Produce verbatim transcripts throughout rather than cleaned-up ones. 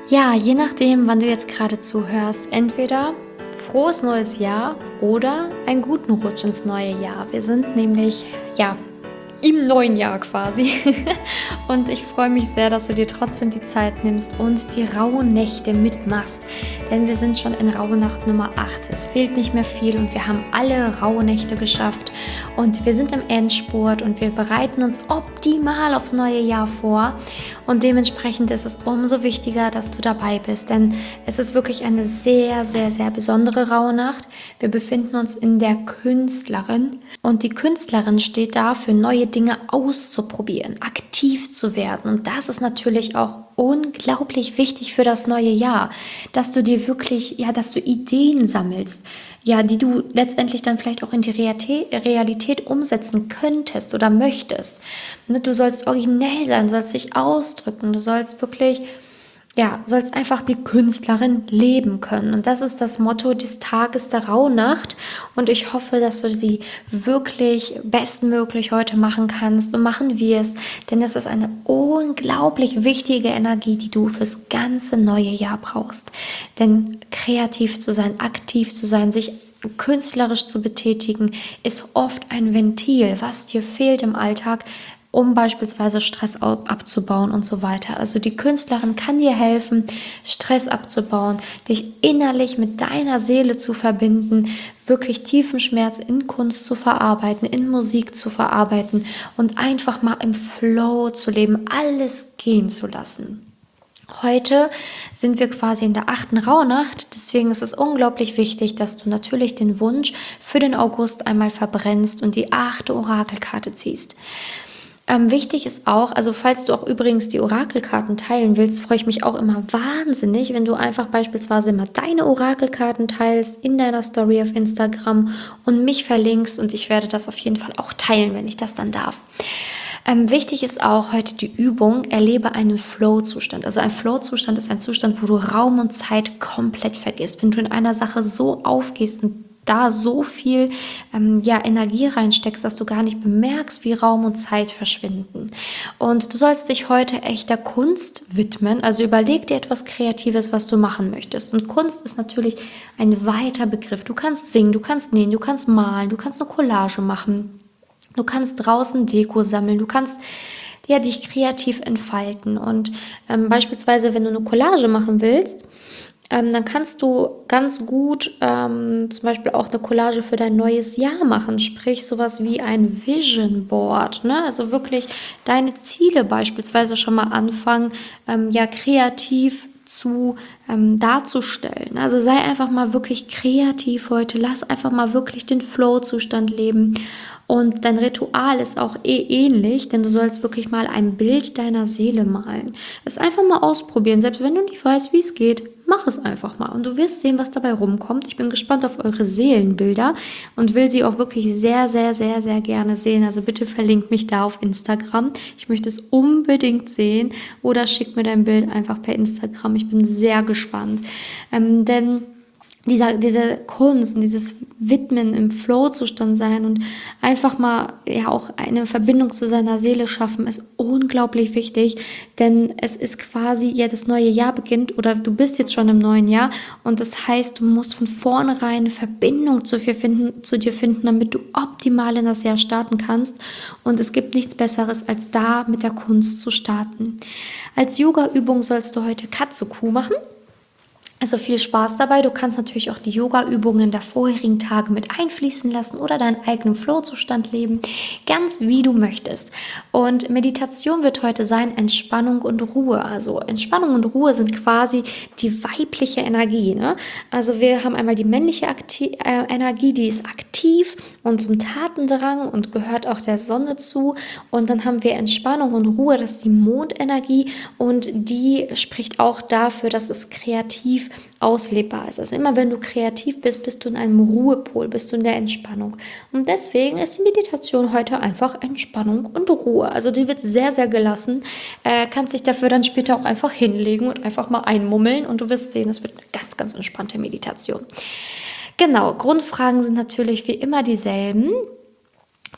Ja, je nachdem, wann du jetzt gerade zuhörst, entweder frohes neues Jahr oder einen guten Rutsch ins neue Jahr. Wir sind nämlich, ja, im neuen Jahr quasi. Und ich freue mich sehr, dass du dir trotzdem die Zeit nimmst und die Rauhnächte mitmachst. Denn wir sind schon in Rauhnacht Nummer acht. Es fehlt nicht mehr viel und wir haben alle Rauhnächte geschafft. Und wir sind im Endspurt und wir bereiten uns optimal aufs neue Jahr vor. Und dementsprechend ist es umso wichtiger, dass du dabei bist. Denn es ist wirklich eine sehr, sehr, sehr besondere Rauhnacht. Wir befinden uns in der Künstlerin. Und die Künstlerin steht da für neue Dinge auszuprobieren, aktiv zu werden. Und das ist natürlich auch unglaublich wichtig für das neue Jahr, dass du dir wirklich, ja, dass du Ideen sammelst, ja, die du letztendlich dann vielleicht auch in die Realität, Realität umsetzen könntest oder möchtest. Du sollst originell sein, du sollst dich ausdrücken, du sollst wirklich, ja, sollst einfach die Künstlerin leben können. Und das ist das Motto des Tages der Rauhnacht. Und ich hoffe, dass du sie wirklich bestmöglich heute machen kannst und machen wirst. Denn es ist eine unglaublich wichtige Energie, die du fürs ganze neue Jahr brauchst. Denn kreativ zu sein, aktiv zu sein, sich künstlerisch zu betätigen, ist oft ein Ventil, was dir fehlt im Alltag, um beispielsweise Stress abzubauen und so weiter. Also die Künstlerin kann dir helfen, Stress abzubauen, dich innerlich mit deiner Seele zu verbinden, wirklich tiefen Schmerz in Kunst zu verarbeiten, in Musik zu verarbeiten und einfach mal im Flow zu leben, alles gehen zu lassen. Heute sind wir quasi in der achten Rauhnacht, deswegen ist es unglaublich wichtig, dass du natürlich den Wunsch für den August einmal verbrennst und die achte Orakelkarte ziehst. Ähm, wichtig ist auch, also falls du auch übrigens die Orakelkarten teilen willst, freue ich mich auch immer wahnsinnig, wenn du einfach beispielsweise immer deine Orakelkarten teilst in deiner Story auf Instagram und mich verlinkst, und ich werde das auf jeden Fall auch teilen, wenn ich das dann darf. Ähm, wichtig ist auch heute die Übung, erlebe einen Flow-Zustand. Also ein Flow-Zustand ist ein Zustand, wo du Raum und Zeit komplett vergisst. Wenn du in einer Sache so aufgehst und da so viel ähm, ja, Energie reinsteckst, dass du gar nicht bemerkst, wie Raum und Zeit verschwinden. Und du sollst dich heute echter Kunst widmen. Also überleg dir etwas Kreatives, was du machen möchtest. Und Kunst ist natürlich ein weiter Begriff. Du kannst singen, du kannst nähen, du kannst malen, du kannst eine Collage machen. Du kannst draußen Deko sammeln, du kannst ja, dich kreativ entfalten. Und ähm, beispielsweise, wenn du eine Collage machen willst, ähm, dann kannst du ganz gut ähm, zum Beispiel auch eine Collage für dein neues Jahr machen. Sprich, sowas wie ein Vision Board. Ne? Also wirklich deine Ziele beispielsweise schon mal anfangen, ähm, ja, kreativ zu ähm, darzustellen. Also sei einfach mal wirklich kreativ heute, lass einfach mal wirklich den Flow-Zustand leben. Und dein Ritual ist auch eh ähnlich, denn du sollst wirklich mal ein Bild deiner Seele malen. Es einfach mal ausprobieren, selbst wenn du nicht weißt, wie es geht, mach es einfach mal und du wirst sehen, was dabei rumkommt. Ich bin gespannt auf eure Seelenbilder und will sie auch wirklich sehr, sehr, sehr, sehr gerne sehen. Also bitte verlinkt mich da auf Instagram. Ich möchte es unbedingt sehen oder schick mir dein Bild einfach per Instagram. Ich bin sehr gespannt, ähm, denn Dieser, diese Kunst und dieses Widmen im Flow-Zustand sein und einfach mal ja auch eine Verbindung zu seiner Seele schaffen, ist unglaublich wichtig, denn es ist quasi, ja, das neue Jahr beginnt oder du bist jetzt schon im neuen Jahr und das heißt, du musst von vornherein eine Verbindung zu dir finden, zu dir finden, damit du optimal in das Jahr starten kannst, und es gibt nichts Besseres, als da mit der Kunst zu starten. Als Yoga-Übung sollst du heute Katze-Kuh machen. Also viel Spaß dabei. Du kannst natürlich auch die Yoga-Übungen der vorherigen Tage mit einfließen lassen oder deinen eigenen Flow-Zustand leben, ganz wie du möchtest. Und Meditation wird heute sein Entspannung und Ruhe. Also Entspannung und Ruhe sind quasi die weibliche Energie. Ne? Also wir haben einmal die männliche Akti- äh, Energie, die ist aktiv und zum Tatendrang und gehört auch der Sonne zu. Und dann haben wir Entspannung und Ruhe, das ist die Mondenergie, und die spricht auch dafür, dass es kreativ auslebbar ist. Also immer wenn du kreativ bist, bist du in einem Ruhepol, bist du in der Entspannung. Und deswegen ist die Meditation heute einfach Entspannung und Ruhe. Also die wird sehr, sehr gelassen. Äh, kannst dich dafür dann später auch einfach hinlegen und einfach mal einmummeln und du wirst sehen, es wird eine ganz, ganz entspannte Meditation. Genau, Grundfragen sind natürlich wie immer dieselben.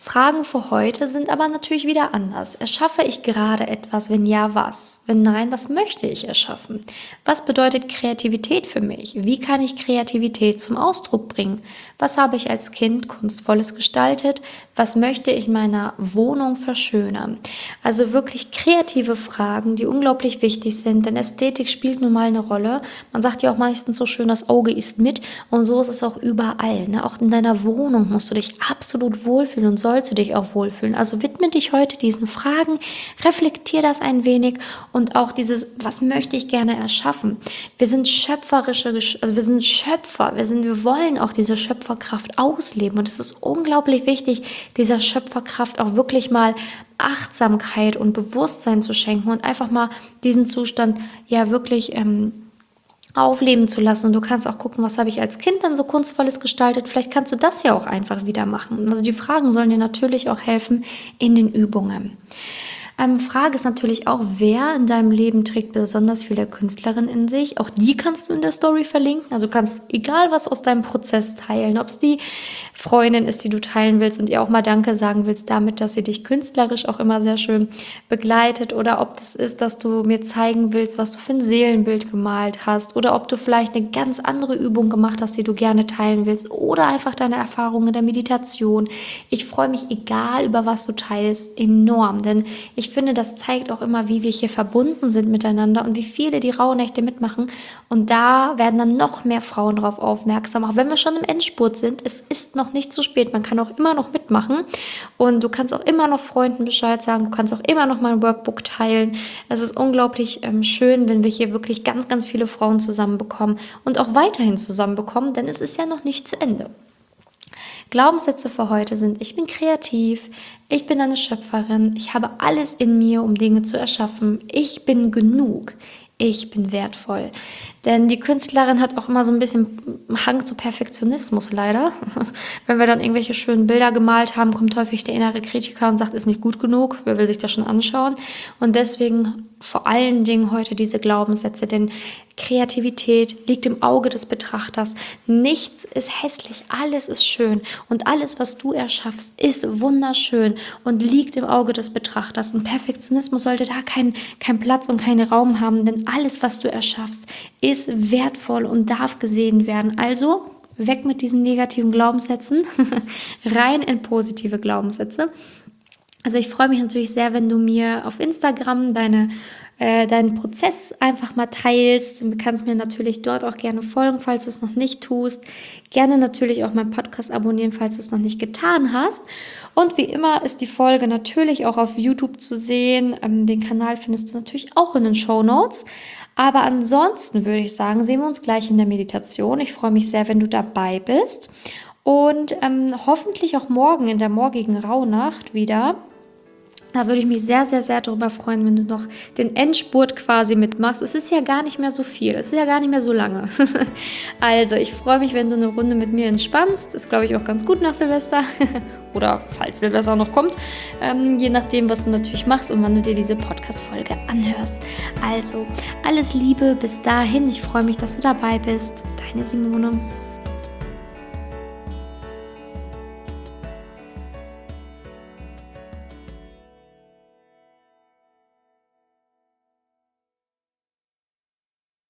Fragen für heute sind aber natürlich wieder anders. Erschaffe ich gerade etwas? Wenn ja, was? Wenn nein, was möchte ich erschaffen? Was bedeutet Kreativität für mich? Wie kann ich Kreativität zum Ausdruck bringen? Was habe ich als Kind Kunstvolles gestaltet? Was möchte ich meiner Wohnung verschönern? Also wirklich kreative Fragen, die unglaublich wichtig sind, denn Ästhetik spielt nun mal eine Rolle. Man sagt ja auch meistens so schön, das Auge isst mit, und so ist es auch überall. Ne? Auch in deiner Wohnung musst du dich absolut wohlfühlen und sollst du dich auch wohlfühlen. Also widme dich heute diesen Fragen, reflektier das ein wenig und auch dieses, was möchte ich gerne erschaffen? Wir sind schöpferische, also wir sind Schöpfer, wir sind, wir wollen auch diese Schöpferkraft ausleben, und es ist unglaublich wichtig, dieser Schöpferkraft auch wirklich mal Achtsamkeit und Bewusstsein zu schenken und einfach mal diesen Zustand ja wirklich ähm, aufleben zu lassen. Und du kannst auch gucken, was habe ich als Kind dann so Kunstvolles gestaltet. Vielleicht kannst du das ja auch einfach wieder machen. Also die Fragen sollen dir natürlich auch helfen in den Übungen. Ähm, Frage ist natürlich auch, wer in deinem Leben trägt besonders viele Künstlerinnen in sich. Auch die kannst du in der Story verlinken. Also du kannst egal was aus deinem Prozess teilen, ob es die Freundin ist, die du teilen willst und ihr auch mal Danke sagen willst damit, dass sie dich künstlerisch auch immer sehr schön begleitet, oder ob das ist, dass du mir zeigen willst, was du für ein Seelenbild gemalt hast, oder ob du vielleicht eine ganz andere Übung gemacht hast, die du gerne teilen willst, oder einfach deine Erfahrungen in der Meditation. Ich freue mich, egal über was du teilst, enorm, denn ich Ich finde, das zeigt auch immer, wie wir hier verbunden sind miteinander und wie viele die Rauhnächte mitmachen. Und da werden dann noch mehr Frauen darauf aufmerksam, auch wenn wir schon im Endspurt sind. Es ist noch nicht zu spät, man kann auch immer noch mitmachen, und du kannst auch immer noch Freunden Bescheid sagen, du kannst auch immer noch mal ein Workbook teilen. Es ist unglaublich ähm, schön, wenn wir hier wirklich ganz, ganz viele Frauen zusammenbekommen und auch weiterhin zusammenbekommen, denn es ist ja noch nicht zu Ende. Glaubenssätze für heute sind: Ich bin kreativ, ich bin eine Schöpferin, ich habe alles in mir, um Dinge zu erschaffen, ich bin genug, ich bin wertvoll. Denn die Künstlerin hat auch immer so ein bisschen Hang zu Perfektionismus, leider. Wenn wir dann irgendwelche schönen Bilder gemalt haben, kommt häufig der innere Kritiker und sagt, ist nicht gut genug, wer will sich das schon anschauen? Und deswegen vor allen Dingen heute diese Glaubenssätze, denn Kreativität liegt im Auge des Betrachters. Nichts ist hässlich, alles ist schön, und alles, was du erschaffst, ist wunderschön und liegt im Auge des Betrachters. Und Perfektionismus sollte da keinen kein Platz und keinen Raum haben, denn alles, was du erschaffst, ist wertvoll und darf gesehen werden. Also weg mit diesen negativen Glaubenssätzen, rein in positive Glaubenssätze. Also ich freue mich natürlich sehr, wenn du mir auf Instagram deine äh, deinen Prozess einfach mal teilst. Du kannst mir natürlich dort auch gerne folgen, falls du es noch nicht tust. Gerne natürlich auch meinen Podcast abonnieren, falls du es noch nicht getan hast. Und wie immer ist die Folge natürlich auch auf YouTube zu sehen. Ähm, den Kanal findest du natürlich auch in den Shownotes. Aber ansonsten würde ich sagen, sehen wir uns gleich in der Meditation. Ich freue mich sehr, wenn du dabei bist. Und ähm, hoffentlich auch morgen in der morgigen Rauhnacht wieder. Da würde ich mich sehr, sehr, sehr darüber freuen, wenn du noch den Endspurt quasi mitmachst. Es ist ja gar nicht mehr so viel, es ist ja gar nicht mehr so lange. Also, ich freue mich, wenn du eine Runde mit mir entspannst. Ist, glaube ich, auch ganz gut nach Silvester. Oder falls Silvester noch kommt. Ähm, je nachdem, was du natürlich machst und wann du dir diese Podcast-Folge anhörst. Also, alles Liebe bis dahin. Ich freue mich, dass du dabei bist. Deine Simone.